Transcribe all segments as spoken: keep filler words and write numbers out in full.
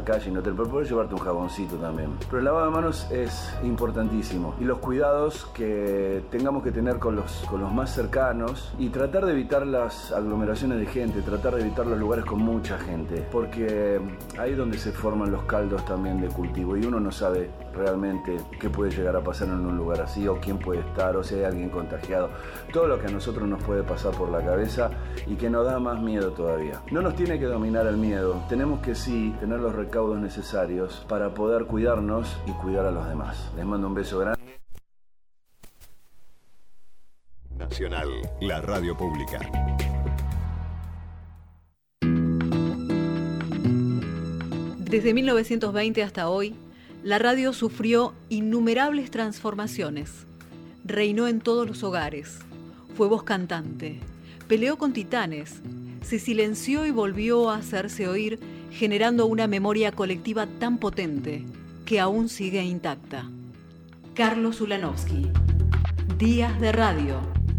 la calle y no te... Pero puedes llevarte un jaboncito también. Pero el lavado de manos es importantísimo. Y los cuidados que tengamos que tener con los, con los más cercanos y tratar de evitar las aglomeraciones de gente, tratar de evitar los lugares con mucha gente, porque ahí es donde se forman los caldos también de cultivo y uno no sabe realmente qué puede llegar a pasar en un lugar así o quién puede estar o si hay alguien contagiado. Todo lo que a nosotros nos puede pasar por la cabeza y que nos da más miedo todavía. No nos tiene que dominar el miedo, tenemos que sí tener los recaudos necesarios para poder cuidarnos y cuidar a los demás. Les mando un beso grande. Nacional, la radio pública. Desde mil novecientos veinte hasta hoy, la radio sufrió innumerables transformaciones. Reinó en todos los hogares. Fue voz cantante. Peleó con titanes. Se silenció y volvió a hacerse oír, generando una memoria colectiva tan potente que aún sigue intacta. Carlos Ulanovsky. Días de radio.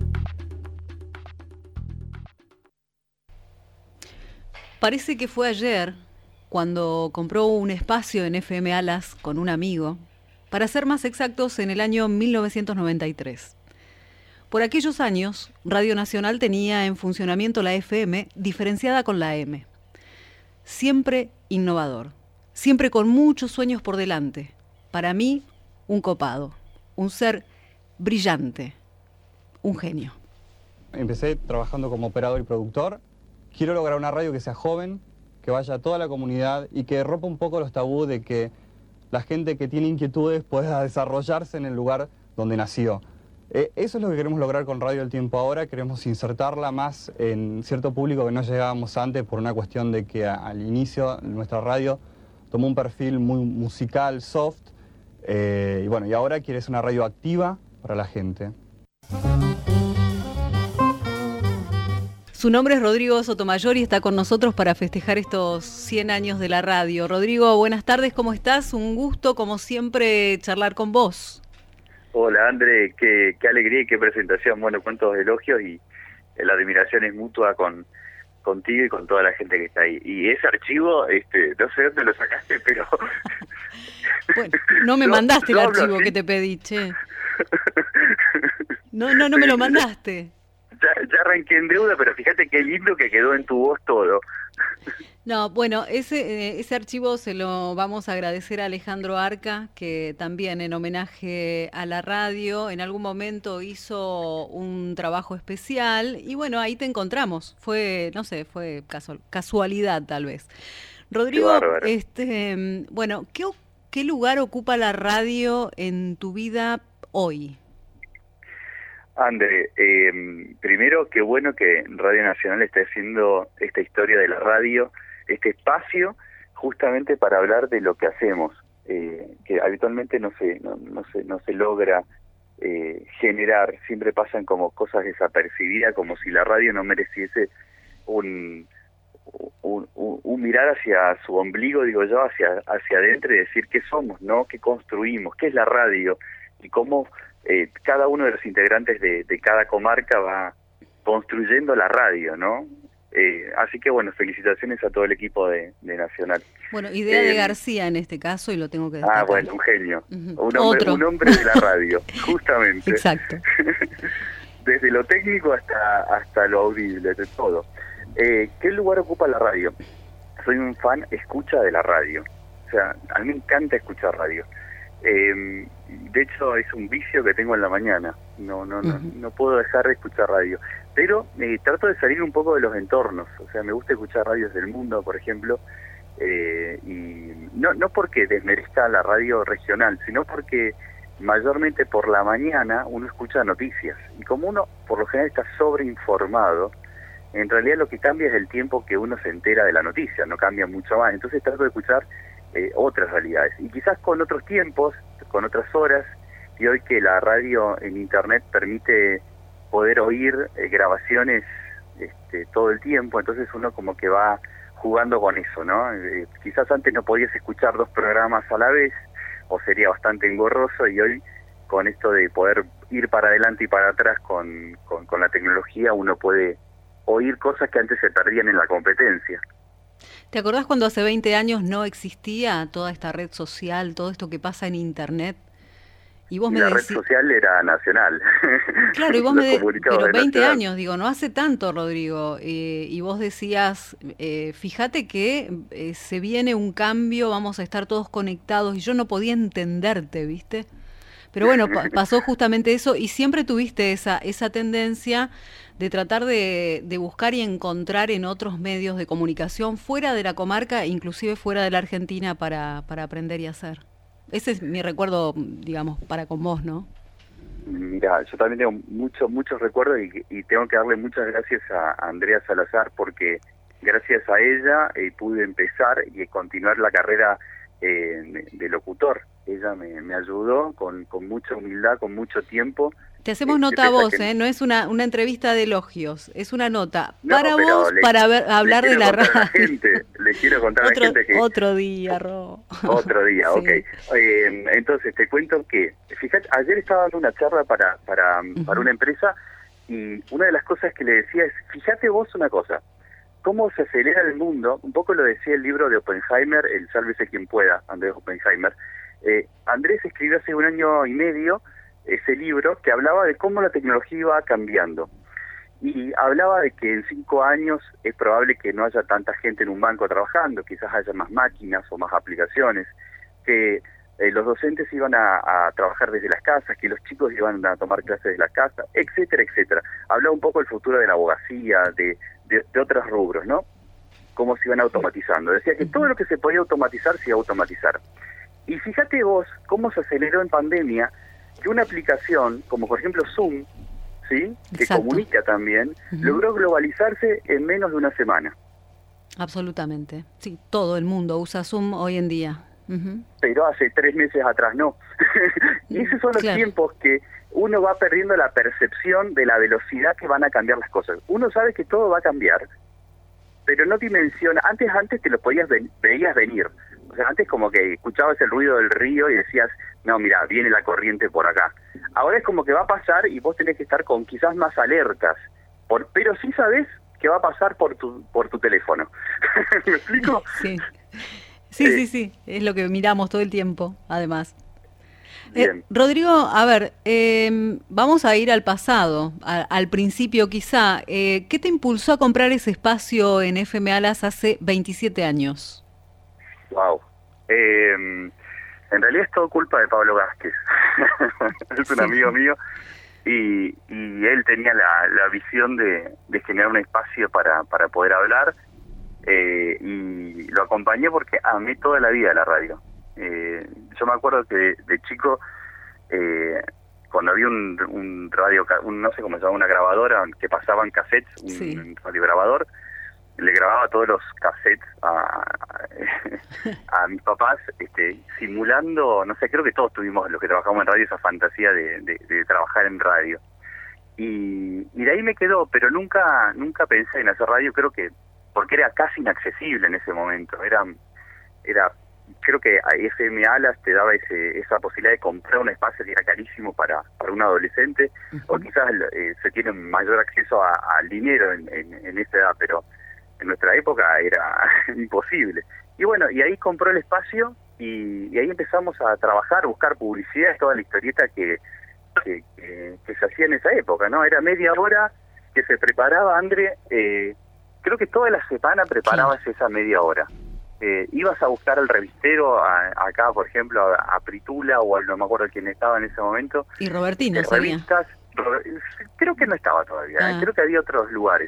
Parece que fue ayer cuando compró un espacio en F M Alas con un amigo, para ser más exactos en el año mil novecientos noventa y tres. Por aquellos años, Radio Nacional tenía en funcionamiento la F M diferenciada con la A M. Siempre innovador, siempre con muchos sueños por delante. Para mí, un copado, un ser brillante, un genio. Empecé trabajando como operador y productor. Quiero lograr una radio que sea joven, que vaya a toda la comunidad y que rompa un poco los tabús de que la gente que tiene inquietudes pueda desarrollarse en el lugar donde nació. Eh, eso es lo que queremos lograr con Radio El Tiempo Ahora. Queremos insertarla más en cierto público que no llegábamos antes por una cuestión de que a, al inicio nuestra radio tomó un perfil muy musical, soft, eh, y bueno, y ahora quiere ser una radio activa para la gente. Su nombre es Rodrigo Sotomayor y está con nosotros para festejar estos cien años de la radio. Rodrigo, buenas tardes, ¿cómo estás? Un gusto, como siempre, charlar con vos. Hola, André, qué, qué alegría y qué presentación. Bueno, cuántos elogios y la admiración es mutua con contigo y con toda la gente que está ahí. Y ese archivo, este, no sé dónde lo sacaste, pero... Bueno, no me mandaste no, el no archivo así. que te pedí, che. No, no, no me lo mandaste. Ya, ya arranqué en deuda, pero fíjate qué lindo que quedó en tu voz todo. No, bueno, ese, eh, ese archivo se lo vamos a agradecer a Alejandro Arca, que también en homenaje a la radio en algún momento hizo un trabajo especial y bueno, ahí te encontramos. Fue, no sé, fue casual, casualidad tal vez. Rodrigo, este, bueno, ¿qué, ¿qué lugar ocupa la radio en tu vida hoy? André, eh, primero, qué bueno que Radio Nacional esté haciendo esta historia de la radio, este espacio, justamente para hablar de lo que hacemos, eh, que habitualmente no se, no, no se, no se logra eh, generar, siempre pasan como cosas desapercibidas, como si la radio no mereciese un, un, un, un mirar hacia su ombligo, digo yo, hacia, hacia adentro y decir qué somos, ¿no? ¿Qué construimos? ¿Qué es la radio? Y cómo... Eh, cada uno de los integrantes de, de cada comarca va construyendo la radio, ¿no? Eh, así que, bueno, felicitaciones a todo el equipo de, de Nacional. Bueno, idea eh, de García en este caso, y lo tengo que destacar. Ah, bueno, un genio. Uh-huh. Un, hombre, un hombre de la radio, justamente. Exacto. Desde lo técnico hasta, hasta lo audible, de todo. Eh, ¿Qué lugar ocupa la radio? Soy un fan escucha de la radio. O sea, a mí me encanta escuchar radio. Eh, de hecho es un vicio que tengo en la mañana, no no no, uh-huh. no puedo dejar de escuchar radio, pero eh, trato de salir un poco de los entornos, o sea, me gusta escuchar radios del mundo, por ejemplo, eh, y no no porque desmerezca la radio regional, sino porque mayormente por la mañana uno escucha noticias, y como uno por lo general está sobreinformado, en realidad lo que cambia es el tiempo que uno se entera de la noticia, no cambia mucho más, entonces trato de escuchar Eh, otras realidades, y quizás con otros tiempos, con otras horas, y hoy que la radio en internet permite poder oír eh, grabaciones este, todo el tiempo, entonces uno como que va jugando con eso, ¿no? Eh, quizás antes no podías escuchar dos programas a la vez, o sería bastante engorroso, y hoy con esto de poder ir para adelante y para atrás con, con, con la tecnología, uno puede oír cosas que antes se perdían en la competencia. ¿Te acordás cuando hace veinte años no existía toda esta red social, todo esto que pasa en Internet? Y vos y me la decís... red social era nacional. Claro, y vos me decís, pero veinte nacional. años, digo, no hace tanto, Rodrigo, eh, y vos decías, eh, fíjate que eh, se viene un cambio, vamos a estar todos conectados, y yo no podía entenderte, ¿viste? Pero bueno, pa pasó justamente eso, y siempre tuviste esa, esa tendencia de tratar de, de buscar y encontrar en otros medios de comunicación fuera de la comarca, inclusive fuera de la Argentina, para, para aprender y hacer. Ese es mi recuerdo, digamos, para con vos, ¿no? Mira, yo también tengo muchos, muchos recuerdos y, y tengo que darle muchas gracias a Andrea Salazar porque gracias a ella eh, pude empezar y continuar la carrera eh, de locutor. Ella me, me ayudó con, con mucha humildad, con mucho tiempo. Te hacemos eh, nota a vos, que... ¿eh? No es una, una entrevista de elogios, es una nota no, para vos, le, para ver, hablar de la radio. La gente, le quiero contar otro, a la gente que... Otro día, Ro. Otro día, Sí. ok. Eh, entonces, te cuento que, fíjate, ayer estaba dando una charla para, para, uh-huh. para una empresa y una de las cosas que le decía es, fíjate vos una cosa, cómo se acelera el mundo, un poco lo decía el libro de Oppenheimer, el Sálvese quien pueda, Andrés Oppenheimer. Eh, Andrés escribió hace un año y medio ese libro que hablaba de cómo la tecnología iba cambiando. Y hablaba de que en cinco años es probable que no haya tanta gente en un banco trabajando, quizás haya más máquinas o más aplicaciones, que eh, los docentes iban a, a trabajar desde las casas, que los chicos iban a tomar clases desde la casa, etcétera, etcétera. Hablaba un poco del futuro de la abogacía, de, de, de otros rubros, ¿no? Cómo se iban automatizando. Decía que todo lo que se podía automatizar se iba a automatizar. Y fíjate vos cómo se aceleró en pandemia que una aplicación, como por ejemplo Zoom, ¿sí? que Exacto. comunica también, Uh-huh. logró globalizarse en menos de una semana. Absolutamente. Sí, todo el mundo usa Zoom hoy en día. Uh-huh. Pero hace tres meses atrás no. Y esos son los claro. tiempos que uno va perdiendo la percepción de la velocidad que van a cambiar las cosas. Uno sabe que todo va a cambiar, pero no dimensiona. Antes, antes te lo podías ve veías venir. O sea, antes como que escuchabas el ruido del río y decías, no, mira, viene la corriente por acá. Ahora es como que va a pasar y vos tenés que estar con quizás más alertas, por, pero sí sabés que va a pasar por tu por tu teléfono. ¿Me explico? Sí, sí, eh, sí, sí, es lo que miramos todo el tiempo, además. Eh, Rodrigo, a ver, eh, vamos a ir al pasado, a, al principio quizá. Eh, ¿Qué te impulsó a comprar ese espacio en F M Alas hace veintisiete años? Wow. Eh, en realidad es todo culpa de Pablo Vázquez. Es un sí. amigo mío y, y él tenía la, la visión de, de generar un espacio para, para poder hablar eh, y lo acompañé porque amé toda la vida la radio. Eh, yo me acuerdo que de, de chico, eh, cuando había un, un radio, un, no sé cómo se llama, una grabadora que pasaban cassettes, un sí. radiograbador, le grababa todos los cassettes a, a, a mis papás, este, simulando, no sé, creo que todos tuvimos, los que trabajamos en radio, esa fantasía de, de, de trabajar en radio. Y, y de ahí me quedó, pero nunca nunca pensé en hacer radio, creo que, porque era casi inaccesible en ese momento, era, era creo que a F M Alas te daba ese, esa posibilidad de comprar un espacio que era carísimo para, para un adolescente, uh-huh. o quizás eh, se tiene mayor acceso al dinero en, en, en esa edad, pero en nuestra época era imposible. Y bueno, y ahí compró el espacio y, y ahí empezamos a trabajar, buscar publicidad, toda la historieta que, que, que, que se hacía en esa época, ¿no? Era media hora que se preparaba, André, eh, creo que toda la semana preparabas sí. esa media hora. Eh, ibas a buscar al revistero, a, acá por ejemplo, a, a Pritula o a, no me acuerdo quién estaba en ese momento. Y Robertino, eh, revistas, Robert, creo que no estaba todavía, ah. eh, creo que había otros lugares.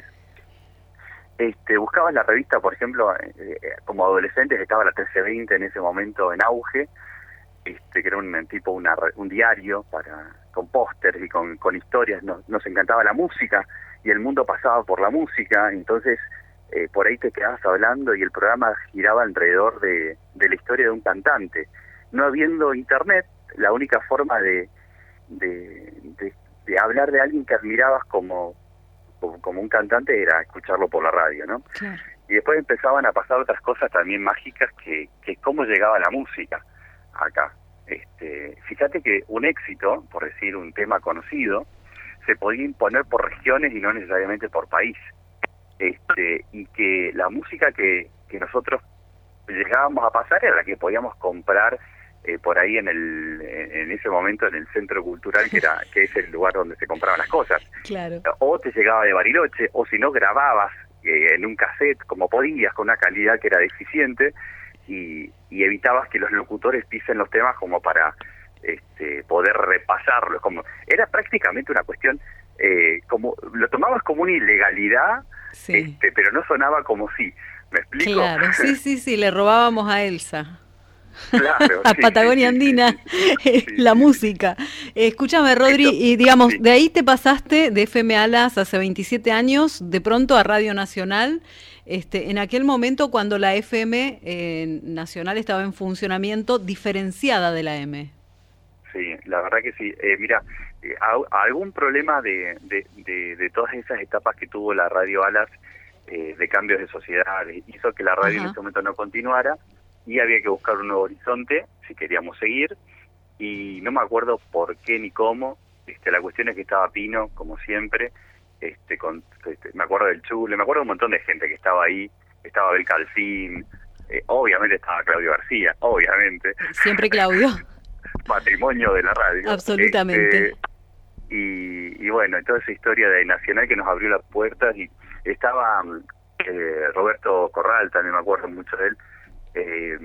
Este, buscabas la revista, por ejemplo, eh, como adolescentes estaba la trece veinte en ese momento en auge, este, que era un tipo una, un diario para con pósters y con, con historias. Nos, nos encantaba la música y el mundo pasaba por la música, entonces eh, por ahí te quedabas hablando y el programa giraba alrededor de, de la historia de un cantante. No habiendo internet, la única forma de, de, de, de hablar de alguien que admirabas como como un cantante era escucharlo por la radio, ¿no? Claro. Y después empezaban a pasar otras cosas también mágicas que, que cómo llegaba la música acá. Este, fíjate que un éxito, por decir un tema conocido, se podía imponer por regiones y no necesariamente por país. Este, y que la música que, que nosotros llegábamos a pasar era la que podíamos comprar eh, por ahí en el en ese momento en el centro cultural, que era que es el lugar donde se compraban las cosas. Claro. O te llegaba de Bariloche, o si no grababas eh, en un cassette como podías, con una calidad que era deficiente, y, y evitabas que los locutores pisen los temas como para este, poder repasarlos. Como era prácticamente una cuestión, eh, como lo tomabas como una ilegalidad, sí. este, pero no sonaba como si. ¿Me explico? Claro, sí, sí, sí, le robábamos a Elsa. Claro, a sí, Patagonia sí, Andina, sí, sí, sí, la sí, música. Eh, escúchame, Rodri, Esto, y digamos, sí. de ahí te pasaste de F M Alas hace veintisiete años, de pronto a Radio Nacional, este, en aquel momento cuando la F M eh, Nacional estaba en funcionamiento, diferenciada de la M. Sí, la verdad que sí. Eh, mira, eh, a, a algún problema de, de, de, de todas esas etapas que tuvo la Radio Alas, eh, de cambios de sociedad, hizo que la radio Ajá. en ese momento no continuara, y había que buscar un nuevo horizonte si queríamos seguir, y no me acuerdo por qué ni cómo. Este, la cuestión es que estaba Pino, como siempre, este, con, este, me acuerdo del Chule, me acuerdo de un montón de gente que estaba ahí, estaba Abel Calcín, eh, obviamente estaba Claudio García, obviamente. Siempre Claudio. Patrimonio de la radio. Absolutamente. Este, y, y bueno, toda esa historia de Nacional que nos abrió las puertas, y estaba eh, Roberto Corral, también me acuerdo mucho de él, eh,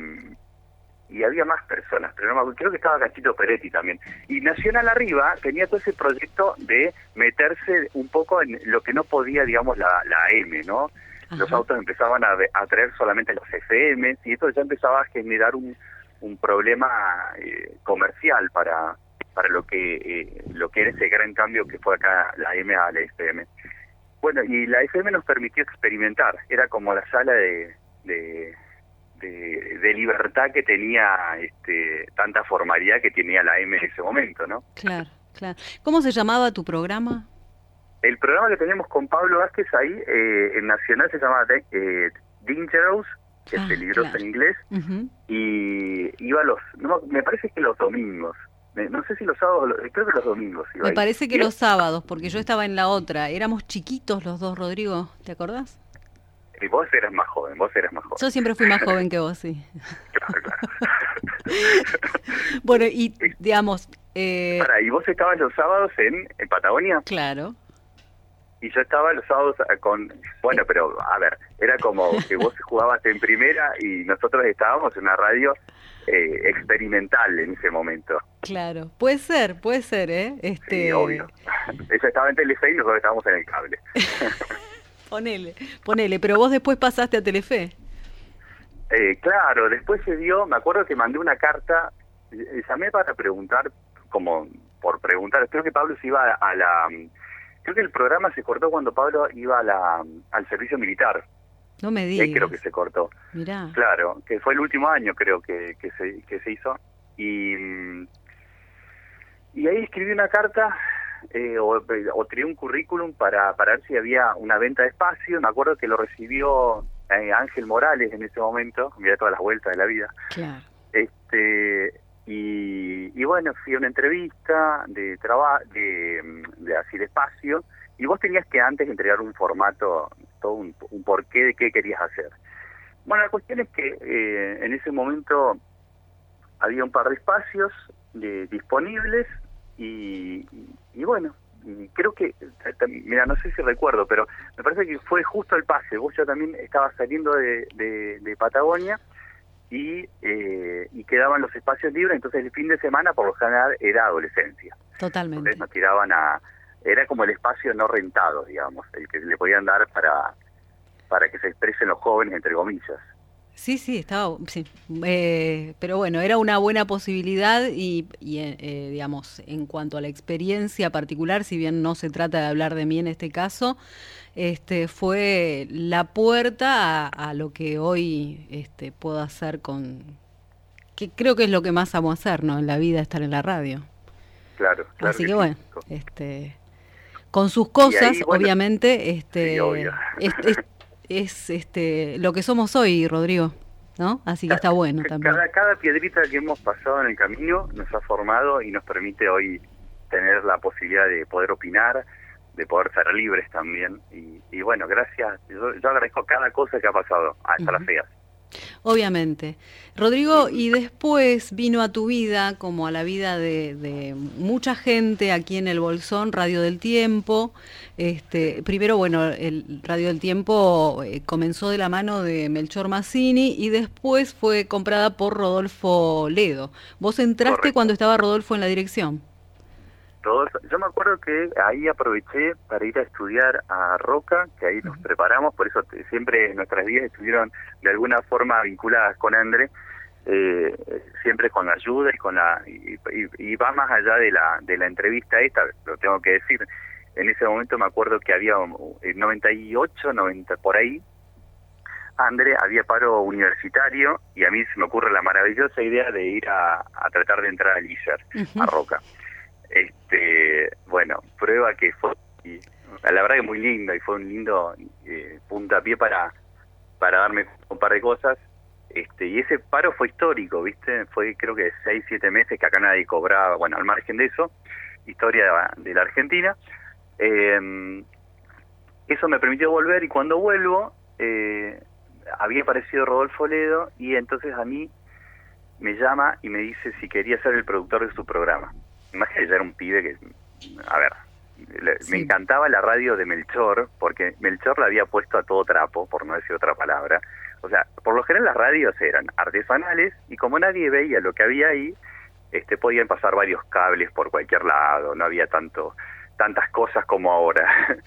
y había más personas, pero no me acuerdo, creo que estaba Cachito Peretti también. Y Nacional arriba tenía todo ese proyecto de meterse un poco en lo que no podía, digamos, la, la M, ¿no? Ajá. Los autos empezaban a, a traer solamente los F M, y eso ya empezaba a generar un, un problema eh, comercial para para lo que eh, lo que era ese gran cambio que fue acá la M a la F M. Bueno, y la F M nos permitió experimentar, era como la sala de de, de, de libertad que tenía, este, tanta formalidad que tenía la M en ese momento, ¿no? Claro, claro. ¿Cómo se llamaba tu programa? El programa que teníamos con Pablo Vázquez ahí, eh, en Nacional, se llamaba eh, Dangerous, que ah, es peligroso claro. en inglés, uh-huh. y iba los, no, me parece que los domingos, no sé si los sábados, creo que los domingos iba. Me ahí. parece que ¿Sí? los sábados, porque yo estaba en la otra, éramos chiquitos los dos, Rodrigo, ¿te acordás? Y vos eras más joven, vos eras más joven. Yo siempre fui más joven que vos, sí. Claro, claro. Bueno, y digamos... Eh... Para, ¿y vos estabas los sábados en, en Patagonia? Claro. Y yo estaba los sábados con... Bueno, pero, a ver, era como que vos jugabas en primera y nosotros estábamos en una radio eh, experimental en ese momento. Claro, puede ser, puede ser, ¿eh? Este... Sí, obvio. Ella estaba en Telefe y nosotros estábamos en el cable. Ponele, ponele, pero vos después pasaste a Telefe. Eh, claro, después se dio, me acuerdo que mandé una carta, llamé para preguntar, como por preguntar, creo que Pablo se iba a la... Creo que el programa se cortó cuando Pablo iba a la, al servicio militar. No me digas. Ahí creo que se cortó. Mirá. Claro, que fue el último año creo que, que, se, que se hizo. Y, y ahí escribí una carta, eh, o, o tiré un currículum para, para ver si había una venta de espacio. Me acuerdo que lo recibió eh, Ángel Morales en ese momento, mirá todas las vueltas de la vida. Claro. Este... Y, y bueno, fui a una entrevista de trabajo, de, de así de espacio, y vos tenías que antes entregar un formato, todo un, un porqué de qué querías hacer. Bueno, la cuestión es que eh, en ese momento había un par de espacios de, disponibles, y, y, y bueno, y creo que, mira, no sé si recuerdo, pero me parece que fue justo el pase. Vos ya también estabas saliendo de, de, de Patagonia, y eh, y quedaban los espacios libres, entonces el fin de semana por lo general era adolescencia. Totalmente. Entonces nos tiraban a... Era como el espacio no rentado, digamos, el que le podían dar para para que se expresen los jóvenes, entre comillas. Sí, sí, estaba... Sí. Eh, pero bueno, era una buena posibilidad y, y eh, digamos, en cuanto a la experiencia particular, si bien no se trata de hablar de mí en este caso, este fue la puerta a, a lo que hoy este, puedo hacer con... que creo que es lo que más amo hacer, ¿no? En la vida, estar en la radio. Claro, claro. Así que, que bueno, sí. este, con sus cosas, ahí, bueno, obviamente, este, sí, obvio. es, es, es este lo que somos hoy, Rodrigo, ¿no? Así que está bueno también. Cada, cada piedrita que hemos pasado en el camino nos ha formado y nos permite hoy tener la posibilidad de poder opinar, de poder ser libres también. Y, y bueno, gracias, yo, yo agradezco cada cosa que ha pasado hasta uh-huh. las feas. Obviamente. Rodrigo, y después vino a tu vida, como a la vida de, de mucha gente aquí en el Bolsón, Radio del Tiempo. Este, primero, bueno, el Radio del Tiempo eh, comenzó de la mano de Melchor Mazzini y después fue comprada por Rodolfo Ledo. ¿Vos entraste Correcto. Cuando estaba Rodolfo en la dirección? Rodolfo, yo me acuerdo que ahí aproveché para ir a estudiar a Roca, que ahí nos uh-huh. preparamos, por eso te, siempre nuestras vidas estuvieron de alguna forma vinculadas con André, eh, siempre con la ayuda y con la y, y, y va más allá de la de la entrevista esta, lo tengo que decir. En ese momento me acuerdo que había en noventa y ocho, noventa por ahí, André había paro universitario y a mí se me ocurre la maravillosa idea de ir a, a tratar de entrar al I S E R, uh-huh. a Roca. Este, bueno, prueba que fue, y, la verdad que muy lindo y fue un lindo eh, puntapié para para darme un par de cosas. Este, y ese paro fue histórico, ¿viste? Fue creo que seis, siete meses que acá nadie cobraba, bueno, al margen de eso, historia de, de la Argentina. Eh, eso me permitió volver y cuando vuelvo eh, había aparecido Rodolfo Ledo y entonces a mí me llama y me dice si quería ser el productor de su programa. Imagínate, ya era un pibe que, a ver, le, sí. me encantaba la radio de Melchor, porque Melchor la había puesto a todo trapo, por no decir otra palabra. O sea, por lo general las radios eran artesanales y como nadie veía lo que había ahí, este podían pasar varios cables por cualquier lado, no había tanto tantas cosas como ahora.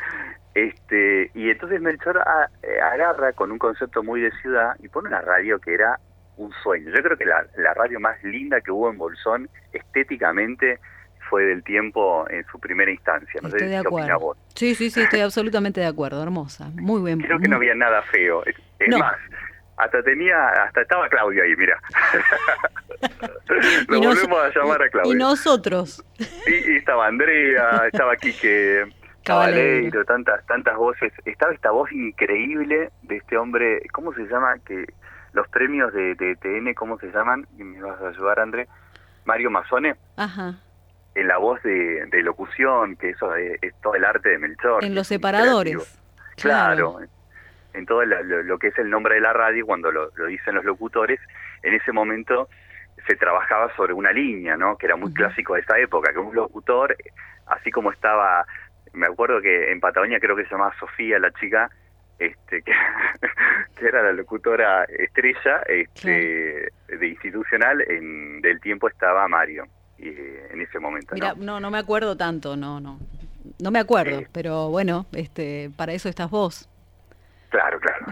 este Y entonces Melchor a, eh, agarra con un concepto muy de ciudad y pone una radio que era un sueño. Yo creo que la, la radio más linda que hubo en Bolsón, estéticamente, fue del Tiempo en su primera instancia. No estoy sé de qué opina vos. Sí, sí, sí, estoy absolutamente de acuerdo. Hermosa, muy bien. Creo muy... que no había nada feo. Es, es no. más, hasta tenía, hasta estaba Claudio ahí, mira. Lo volvemos nos... a llamar a Claudio. Y nosotros. Y, y estaba Andrea, estaba Quique Caballero, tantas, tantas voces. Estaba esta voz increíble de este hombre, ¿cómo se llama? Que los premios de, de T N, ¿cómo se llaman? Y me vas a ayudar, André. Mario Mazzone. Ajá. En la voz de, de locución, que eso es, es todo el arte de Melchor. En los separadores. Claro. claro. En todo lo, lo, lo que es el nombre de la radio, cuando lo, lo dicen los locutores, en ese momento se trabajaba sobre una línea, ¿no? Que era muy uh-huh. clásico de esa época, que un locutor, así como estaba, me acuerdo que en Patagonia creo que se llamaba Sofía, la chica, este que, que era la locutora estrella este claro. de institucional, en del Tiempo estaba Mario y, en ese momento. Mira, no, no, no me acuerdo tanto, no, no, no me acuerdo, eh, pero bueno, este, para eso estás vos. Claro, claro.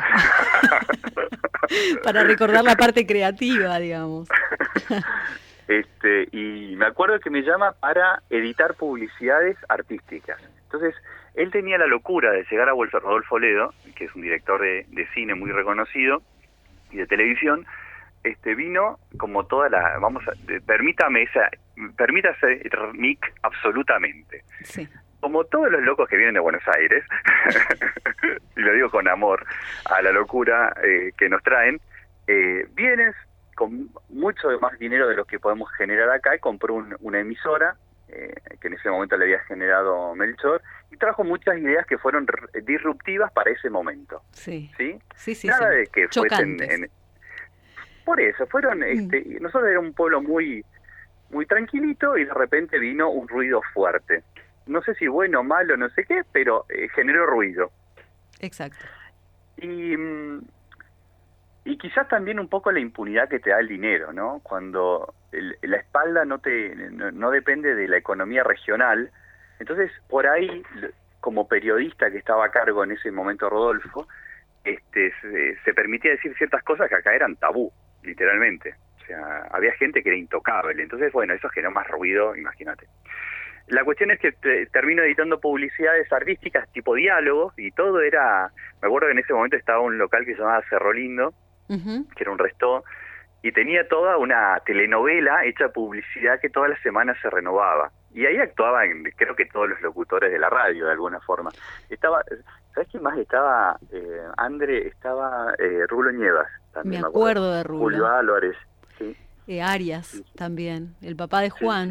Para recordar la parte creativa, digamos. este Y me acuerdo que me llama para editar publicidades artísticas. Entonces, él tenía la locura de llegar a Rodolfo Ledo, que es un director de, de cine muy reconocido, y de televisión. Este vino como toda la... Vamos a... Permítame esa... Permítase, Nick, absolutamente. Sí. Como todos los locos que vienen de Buenos Aires, y lo digo con amor a la locura eh, que nos traen, eh, vienes con mucho más dinero de lo que podemos generar acá y compró un, una emisora, eh, que en ese momento le había generado Melchor, y trajo muchas ideas que fueron disruptivas para ese momento. Sí, sí, sí, sí. Nada sí. de que fuesen... En, por eso, fueron... Mm. este Nosotros era un pueblo muy, muy tranquilito y de repente vino un ruido fuerte. No sé si bueno o malo, no sé qué, pero eh, generó ruido. Exacto. Y, y quizás también un poco la impunidad que te da el dinero, ¿no? Cuando el, la espalda no te no, no depende de la economía regional. Entonces, por ahí, como periodista que estaba a cargo en ese momento Rodolfo, este se, se permitía decir ciertas cosas que acá eran tabú, literalmente. O sea, había gente que era intocable. Entonces, bueno, eso generó más ruido, imagínate. La cuestión es que te, termino editando publicidades artísticas tipo diálogos y todo era... Me acuerdo que en ese momento estaba un local que se llamaba Cerro Lindo, uh-huh. que era un restó, y tenía toda una telenovela hecha publicidad que todas las semanas se renovaba. Y ahí actuaban, creo que todos los locutores de la radio, de alguna forma. Estaba... ¿Sabes quién más estaba? Eh, André, estaba eh, Rulo Nievas. También, me acuerdo, me acuerdo de Rulo. Julio Álvarez, sí. Eh, Arias sí, sí. también, el papá de Juan. Sí, sí, sí, sí.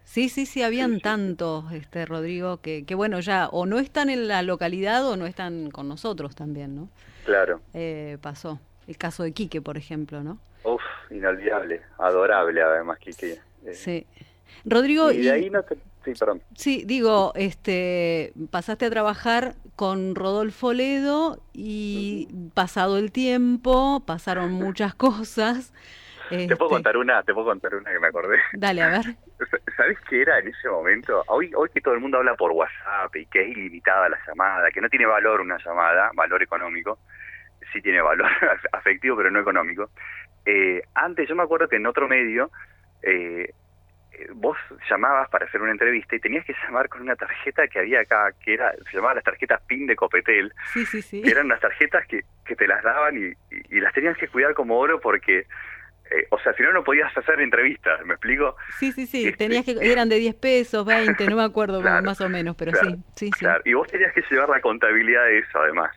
Sí, sí, sí, habían tantos, este, Rodrigo, que, que bueno, ya o no están en la localidad o no están con nosotros también, ¿no? Claro. Eh, pasó. El caso de Quique, por ejemplo, ¿no? Uf, inolvidable, adorable además, Quique. Eh, Sí. Rodrigo, y de y, ahí no te... Sí, perdón. sí, digo, este, pasaste a trabajar con Rodolfo Ledo y uh-huh. pasado el tiempo, pasaron muchas cosas. Te este... puedo contar una, te puedo contar una que me acordé. Dale, a ver. ¿Sabes qué era en ese momento? Hoy, hoy que todo el mundo habla por WhatsApp y que es ilimitada la llamada, que no tiene valor una llamada, valor económico, sí tiene valor afectivo pero no económico. Eh, antes yo me acuerdo que en otro medio eh, vos llamabas para hacer una entrevista y tenías que llamar con una tarjeta que había acá, que era se llamaba las tarjetas PIN de Copetel. Sí, sí, sí. Que eran unas tarjetas que, que te las daban y, y, y las tenías que cuidar como oro porque... Eh, o sea, si no, no podías hacer entrevistas, ¿me explico? Sí, sí, sí, este... tenías que, eran de diez pesos, veinte, no me acuerdo claro, más o menos, pero claro, sí, sí, sí. Claro. Y vos tenías que llevar la contabilidad de eso, además.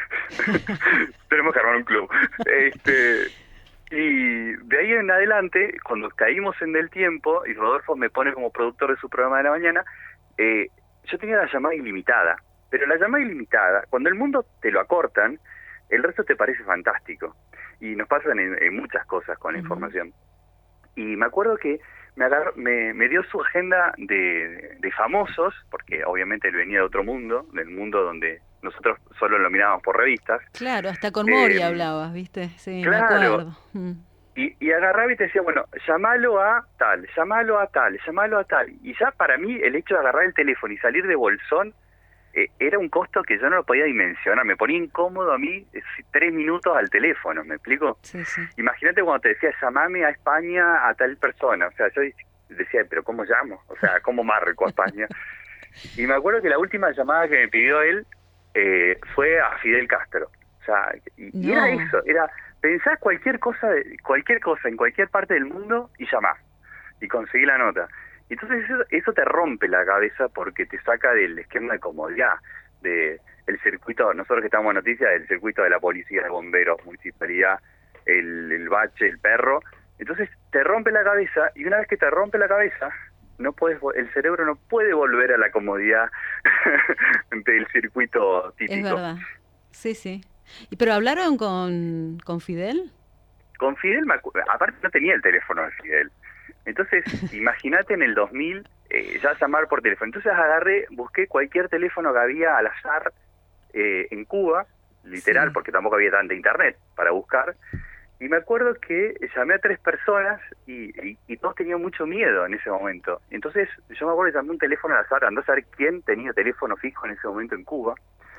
Tenemos que armar un club. Este, y de ahí en adelante, cuando caímos en Del Tiempo, y Rodolfo me pone como productor de su programa de la mañana, eh, yo tenía la llamada ilimitada. Pero la llamada ilimitada, cuando el mundo te lo acortan, el resto te parece fantástico. Y nos pasan en, en muchas cosas con la uh-huh. información. Y me acuerdo que me, agarró, me, me dio su agenda de, de famosos, porque obviamente él venía de otro mundo, del mundo donde nosotros solo lo mirábamos por revistas. Claro, hasta con Moria eh, hablabas, ¿viste? Sí, claro. me acuerdo. Mm. Y, y agarraba y te decía, bueno, llamalo a tal, llamalo a tal, llamalo a tal. Y ya para mí el hecho de agarrar el teléfono y salir de Bolsón, Eh, era un costo que yo no lo podía dimensionar, me ponía incómodo a mí eh, tres minutos al teléfono, ¿me explico? Sí, sí. Imagínate cuando te decía, llamame a España a tal persona, o sea, yo decía, pero ¿cómo llamo? O sea, ¿cómo marco a España? Y me acuerdo que la última llamada que me pidió él eh, fue a Fidel Castro, o sea, y, no. y era eso, era pensar cualquier cosa, cualquier cosa en cualquier parte del mundo y llamar, y conseguir la nota. Entonces eso, eso te rompe la cabeza porque te saca del esquema de comodidad, de el circuito, nosotros que estamos en noticias, del circuito de la policía, de bomberos, municipalidad, el, el bache, el perro. Entonces te rompe la cabeza y una vez que te rompe la cabeza, no puedes, el cerebro no puede volver a la comodidad del circuito típico. Es verdad, sí, sí. ¿Y pero hablaron con, con Fidel? Con Fidel, me acu- aparte no tenía el teléfono de Fidel. Entonces, imagínate en el dos mil, eh, ya llamar por teléfono. Entonces agarré, busqué cualquier teléfono que había al azar eh, en Cuba, literal, sí. Porque tampoco había tanta internet para buscar. Y me acuerdo que llamé a tres personas y, y, y todos tenían mucho miedo en ese momento. Entonces, yo me acuerdo que llamé un teléfono al azar, andé a saber quién tenía teléfono fijo en ese momento en Cuba.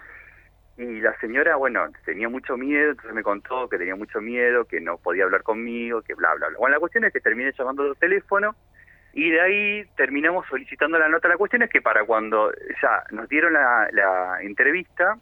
Y la señora, bueno, tenía mucho miedo, entonces me contó que tenía mucho miedo, que no podía hablar conmigo, que bla, bla, bla. Bueno, la cuestión es que terminé llamando al teléfono y de ahí terminamos solicitando la nota. La cuestión es que para cuando ya nos dieron la, la entrevista,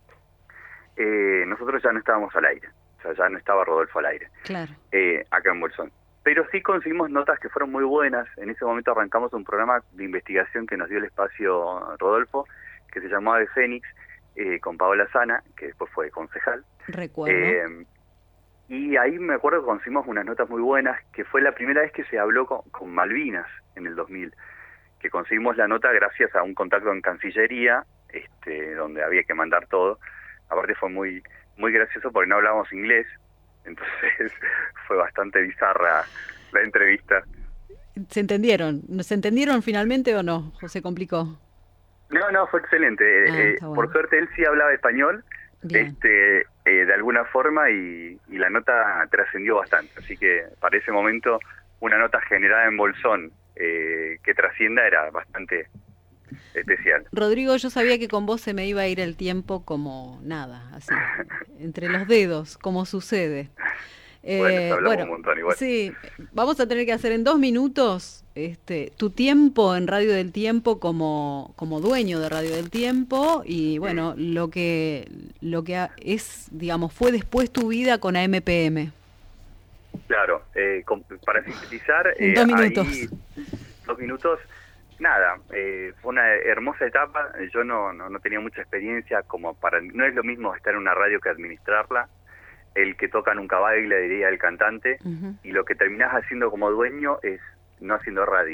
eh, nosotros ya no estábamos al aire. O sea, ya no estaba Rodolfo al aire. Claro. Eh, acá en Bolsón. Pero sí conseguimos notas que fueron muy buenas. En ese momento arrancamos un programa de investigación que nos dio el espacio Rodolfo, que se llamó Ave Fénix, Eh, con Paola Sana, que después fue concejal. Recuerdo. Eh, y ahí me acuerdo que conseguimos unas notas muy buenas, que fue la primera vez que se habló con, con Malvinas en el dos mil, que conseguimos la nota gracias a un contacto en Cancillería, este, donde había que mandar todo. Aparte fue muy muy gracioso porque no hablábamos inglés, entonces fue bastante bizarra la entrevista. ¿Se entendieron? ¿Se entendieron finalmente o no? ¿O se complicó? No, no, fue excelente. Ah, eh, bueno. Por suerte él sí hablaba español, Bien. este, eh, de alguna forma, y, y la nota trascendió bastante. Así que para ese momento una nota generada en Bolsón eh, que trascienda era bastante especial. Rodrigo, yo sabía que con vos se me iba a ir el tiempo como nada, así, entre los dedos, como sucede. Bueno, eh, hablamos bueno, un montón igual. Sí, vamos a tener que hacer en dos minutos este, tu tiempo en Radio del Tiempo como, como dueño de Radio del Tiempo y bueno, mm. lo que lo que es, digamos, fue después tu vida con A M P M. Claro, eh, con, para sintetizar, en eh, dos minutos. Ahí, dos minutos, nada, eh, fue una hermosa etapa. Yo no, no, no tenía mucha experiencia, como para no es lo mismo estar en una radio que administrarla. El que toca nunca baila, diría el cantante, uh-huh. Y lo que terminás haciendo como dueño es no haciendo radio,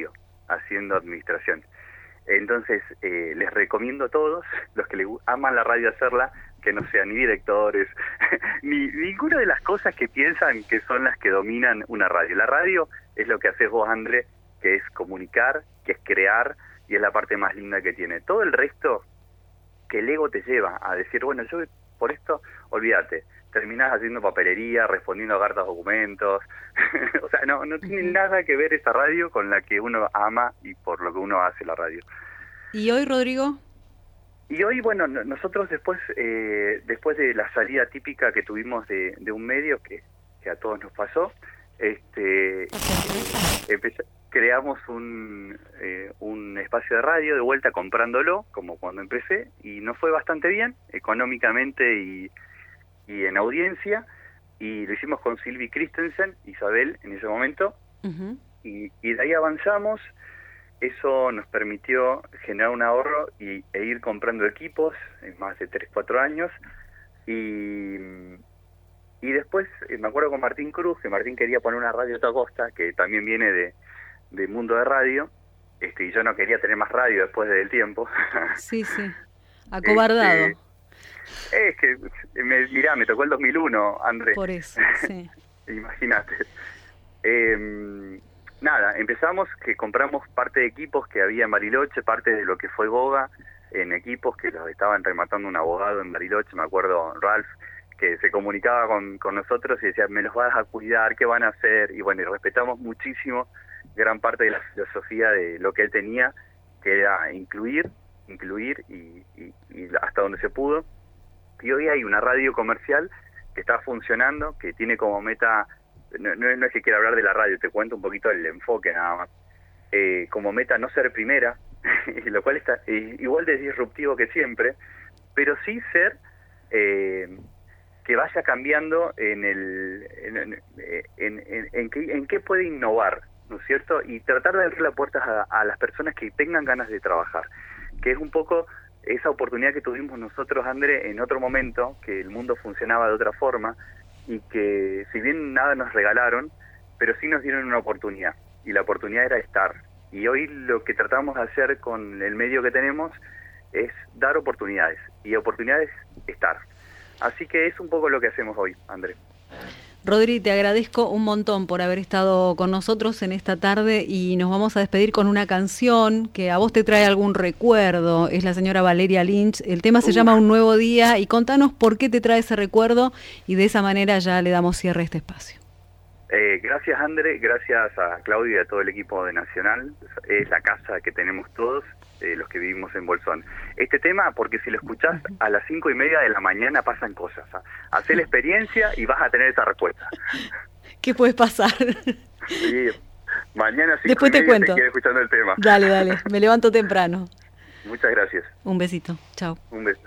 haciendo administración. Entonces, eh, les recomiendo a todos, los que les aman la radio hacerla, que no sean ni directores, ni ninguna de las cosas que piensan que son las que dominan una radio. La radio es lo que haces vos, André, que es comunicar, que es crear, y es la parte más linda que tiene. Todo el resto, que el ego te lleva a decir, bueno, yo por esto, olvídate, terminás haciendo papelería, respondiendo a cartas, documentos, o sea, no, no tiene nada que ver esa radio con la que uno ama y por lo que uno hace la radio. ¿Y hoy, Rodrigo? Y hoy, bueno, nosotros después eh, después de la salida típica que tuvimos de, de un medio que, que a todos nos pasó, este empecé, creamos un, eh, un espacio de radio de vuelta comprándolo, como cuando empecé, y nos fue bastante bien, económicamente y, y en audiencia, y lo hicimos con Silvi Christensen, Isabel, en ese momento, uh-huh. y, y de ahí avanzamos. Eso nos permitió generar un ahorro y, e ir comprando equipos en más de tres, cuatro años. Y, y después, eh, me acuerdo con Martín Cruz, que Martín quería poner una radio a toda costa, que también viene de, de mundo de radio, este, y yo no quería tener más radio después del tiempo. Sí, sí, acobardado. Este, es que, me, mirá, me tocó el dos mil uno, Andrés. Por eso, sí. Imagínate. Eh, Nada, empezamos que compramos parte de equipos que había en Bariloche, parte de lo que fue Goga, en equipos que los estaban rematando un abogado en Bariloche, me acuerdo, Ralph, que se comunicaba con, con nosotros y decía, me los vas a cuidar, ¿qué van a hacer? Y bueno, y respetamos muchísimo gran parte de la filosofía de lo que él tenía, que era incluir, incluir y, y, y hasta donde se pudo. Y hoy hay una radio comercial que está funcionando, que tiene como meta... No, no, no es que quiera hablar de la radio, te cuento un poquito el enfoque nada más. Eh, como meta no ser primera, lo cual está eh, igual de disruptivo que siempre, pero sí ser eh, que vaya cambiando en el en, en, en, en, en, qué, en qué puede innovar, ¿no es cierto? Y tratar de abrir las puertas a, a las personas que tengan ganas de trabajar, que es un poco esa oportunidad que tuvimos nosotros, André, en otro momento, que el mundo funcionaba de otra forma, y que si bien nada nos regalaron, pero sí nos dieron una oportunidad, y la oportunidad era estar. Y hoy lo que tratamos de hacer con el medio que tenemos es dar oportunidades, y oportunidades estar. Así que es un poco lo que hacemos hoy, Andrés. Rodri, te agradezco un montón por haber estado con nosotros en esta tarde y nos vamos a despedir con una canción que a vos te trae algún recuerdo. Es la señora Valeria Lynch. El tema se uh. llama Un Nuevo Día y contanos por qué te trae ese recuerdo y de esa manera ya le damos cierre a este espacio. Eh, gracias, André, gracias a Claudio y a todo el equipo de Nacional. Es la casa que tenemos todos, eh, los que vivimos en Bolsón. Este tema, porque si lo escuchás a las cinco y media de la mañana pasan cosas. ¿eh? Hacé la experiencia y vas a tener esa respuesta. ¿Qué puede pasar? Sí, mañana cinco Después y media te cuento. te quedo escuchando el tema. Dale, dale, me levanto temprano. Muchas gracias. Un besito, chao. Un beso.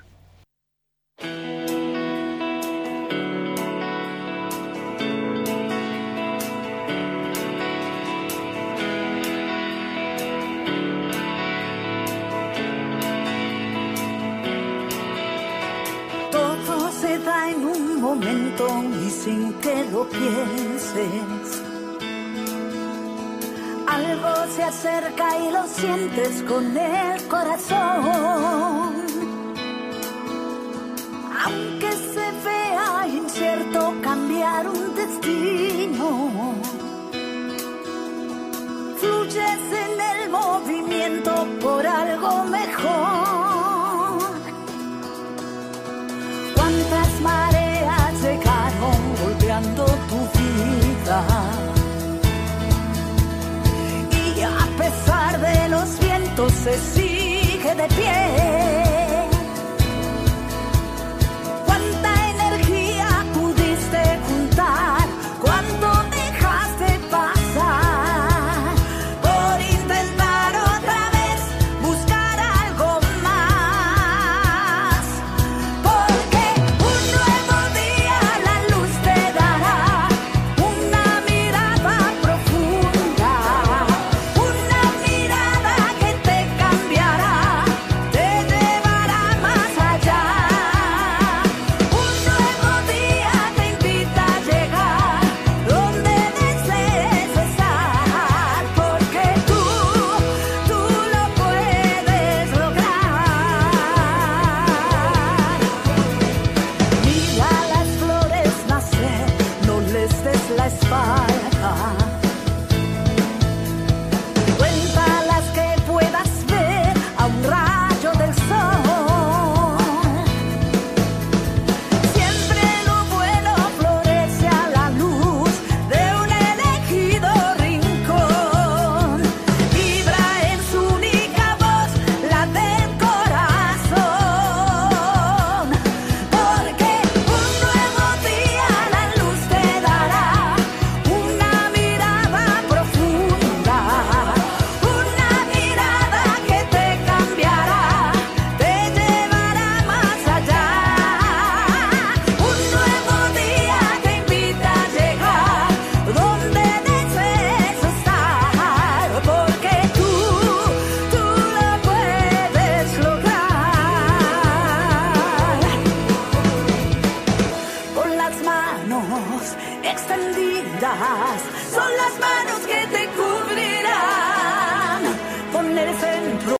En un momento y sin que lo pienses, algo se acerca y lo sientes con el corazón. Aunque se vea incierto cambiar un destino, fluyes en el movimiento por algo mejor. Cuántas mareas llegaron golpeando tu vida, y a pesar de los vientos se sigue de pie.